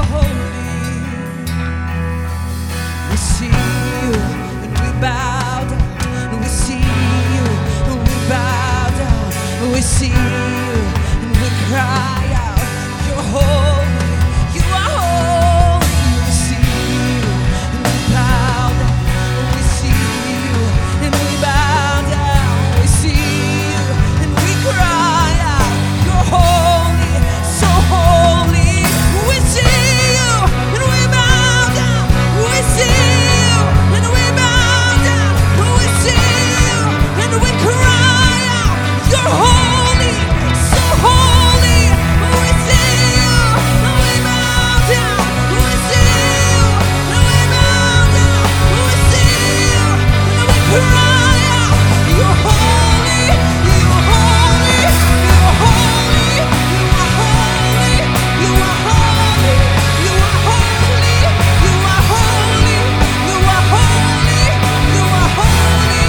We see you and we bow down. We see you and we bow down. We see you and we cry out, you're holy, you are holy. We see you and we bow down. We see you and we bow down. We see you and we cry out, you're holy, so holy. We see you and we bow down. We see you and we bow down. We see you and we cry out, you're holy, so holy. We see you and we bow down. We see you and we bow down. We see you and we cry out, you're holy, you're holy, you're holy, you are holy, you are holy, you are holy, you are holy, you are holy, you are holy.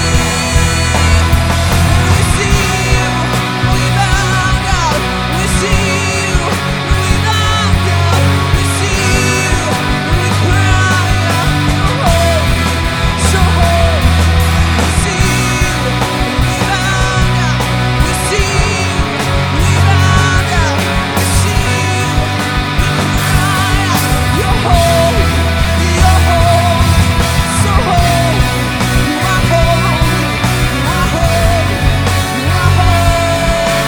We see you, we bow down. We see you, we bow down. We see you, we cry out, you're holy, so holy. We see you, we bow down. We see you, we bow down. We see you, we cry out, you're holy, you're holy, so holy. You are holy, you are holy, you are holy.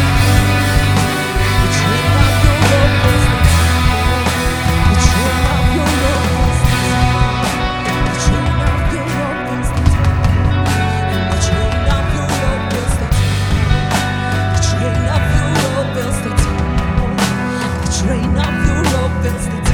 The train of your love is the train of your love is the train of your love is the train of your love is the train of your love is the train of your love is the